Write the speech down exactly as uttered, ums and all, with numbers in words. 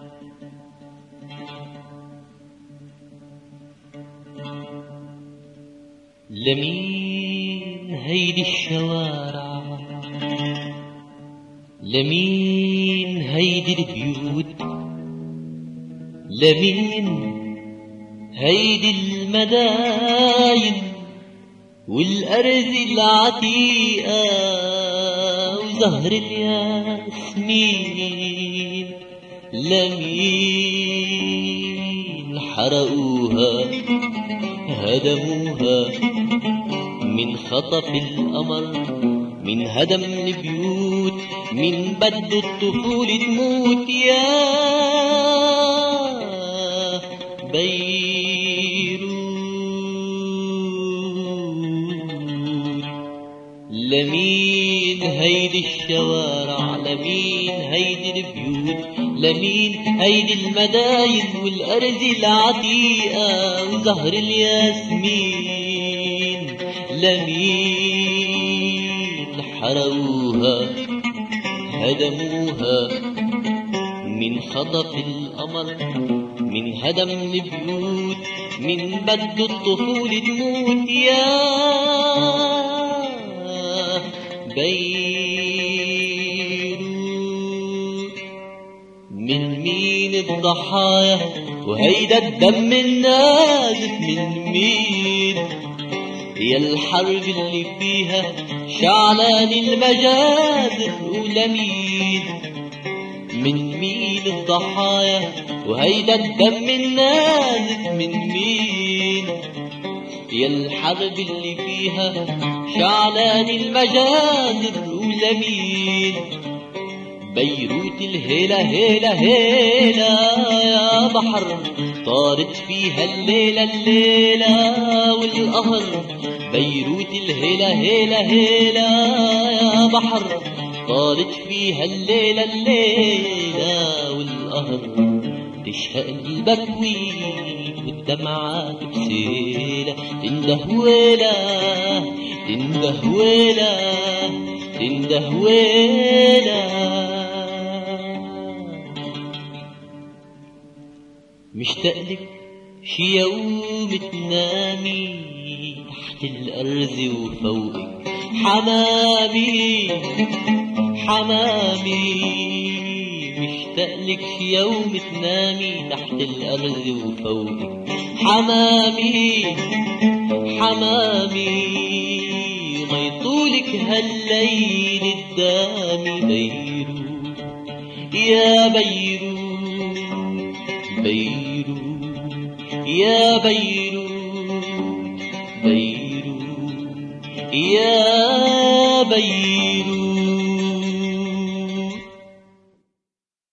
لمين هيدي الشوارع، لمين هيدي البيوت، لمين هيدي المداين والأرز العتيقة وزهر الياسمين، لمين حرقوها هدموها من خطف القمر، من هدم البيوت، من بد الطفولة تموت يا بيروت. لمين هيدي الشوارع، لمين هيدي البيوت، لمين هيدي المداين والأرز العتيقة وزهر الياسمين، لمين حرقوها هدموها من خطف القمر، من هدم البيوت، من بد الطفولة تموت يا بيروت. من مين الضحايا وهيدا الدم النازف، من مين يا الحرب اللي فيها شعلان المجازر، ولمين من مين الضحايا وهيدا الدم النازف، من مين يا الحرب اللي فيها شعلان المجازر، ولمين بيروت الهيلة هيلة هيلة يا بحر طارت فيها الليلة الليلة والقهر، بيروت الهيلة هيلة هيلة يا بحر طارت فيها الليلة الليلة والقهر، تشهق البكوي والدمعات بسيلة، تنده ويلة تنده ويلة تنده ويلة. مشتاقلك شي يوم تنامي تحت الأرز وفوقك حمامي حمامي، مشتاقلك شي يوم تنامي تحت الأرز وفوقك حمامي حمامي، ما يطولك هالليل قدامي بيروت يا بيروت بيروت يا بيروت بيروت يا بيروت.